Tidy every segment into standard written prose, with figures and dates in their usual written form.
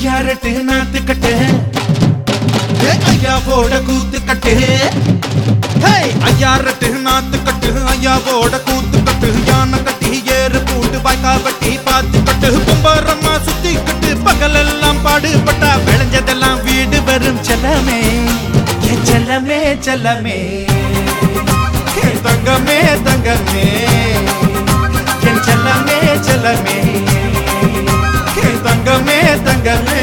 ஐயாரட்டு நாத்து கட்டு ஐயாவோட கூத்து கட்டு ஐயாரட்டு நாத்து கட்டு ஐயாவோட கூத்து கட்டு யானை கட்டி ஏறு பூண்டு வாய்க்கா வட்டி பாத்து கட்டு கும்பரம்மா சுத்தி கட்டு பகலெல்லாம் பாடுபட்டா விளைஞ்சதெல்லாம் வீடு வரும் செல்லமே செல்லமே செல்லமே தங்கமே தங்கமே என் செல்லமே செல்லமே தங்கமே தங்கமே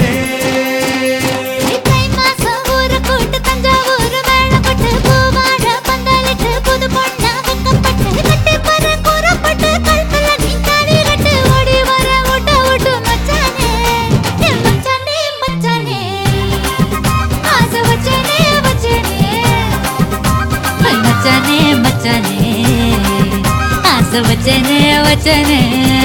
वचने वचने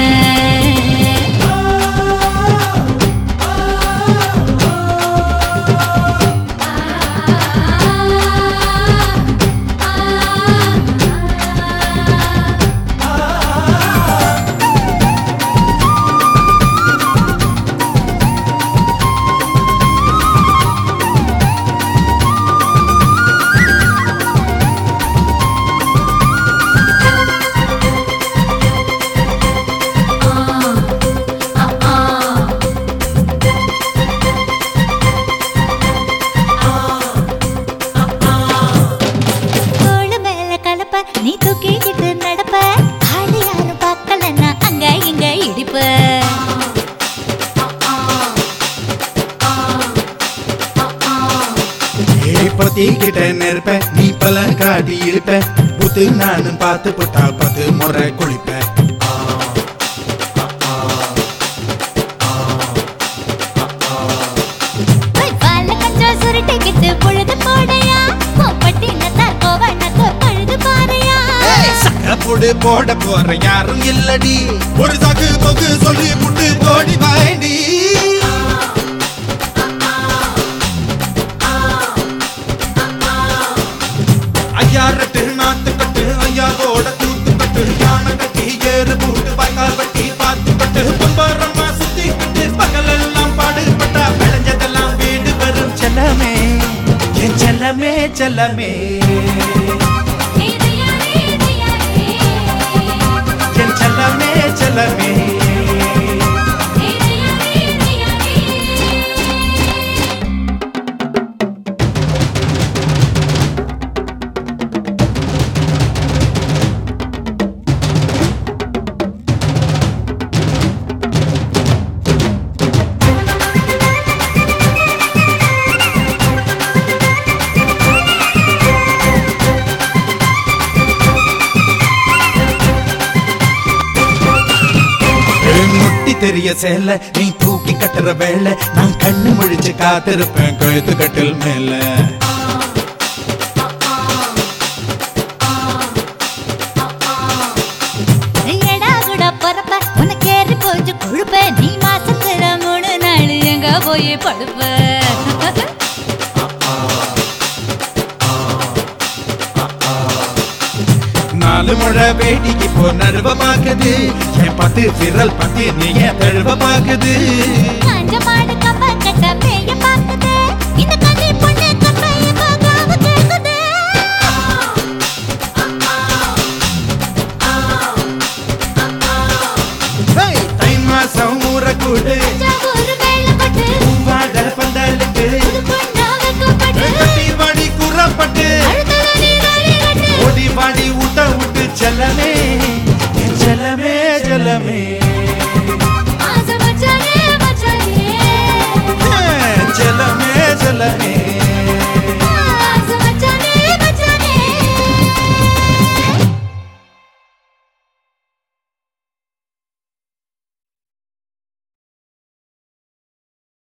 நீ தூக்கிக்கிட்டு நடப்ப ஆளு யாரும் பார்க்கலன்னா அங்க இங்க இடிப்ப பத்திக்கிட்ட நெருப்ப நீ பல காட்டி இருப்ப புத்து நானும் பார்த்து புட்டா 10 முறை குளிப்ப பால கஞ்சா சுருட்டிக்கிட்டு பொழுது போடையா பட்டினத்தா கோவனக்கு பழுது பாறையா சக்கப்புடு போட போற யாரும் இல்லடி ஒரு சாக்கு போக்கு சொல்லி புட்டு போடி வாண்டி ஐயாரட்டு நாத்து கட்டு ஐயாவோட கூத்து கட்டு யானை கட்டி ஏறு பூண்டு வாய்க்கா வட்டி பாத்து கட்டு கும்பரம்மா சுத்தி கட்டு பகலெல்லாம் பாடுபட்டா விளைஞ்சதெல்லாம் வீடு வரும் செல்லமே என் செல்லமே செல்லமே செல்லமே செல்லமே தெரிய சேல நீ தூக்கி கட்டுற வேலை நான் கண்ணு முழிச்சு காத்திருப்பேன் கழுத்து கட்டில் மேல எடா கூட பொறப்ப உனக்கு ஏறி போச்சு கொழுப்ப நீ மாசத்துல 3 நாள் எங்க போய் படுப்ப நாலு முழ வேடிக்கு போ நடுவமாக்குது என் 10 விரல் 10 நீ என் தழுவமாக்குது காஞ்ச மாடு கம்ப கட்ட மேய பாக்குது இந்த கண்ணி பொண்ணு கம்பைய காகாவ கேக்குது தை மாசம் ஊற கூடு ஒரு வேளை பட்டு பூவாட பந்தலுக்கு கட்டி வாடி கூறப்பட்டு ஓடி வாடி ஊட்ட விட்டு செல்லமே செல்லமே செல்லமே செல்லமே செல்லமே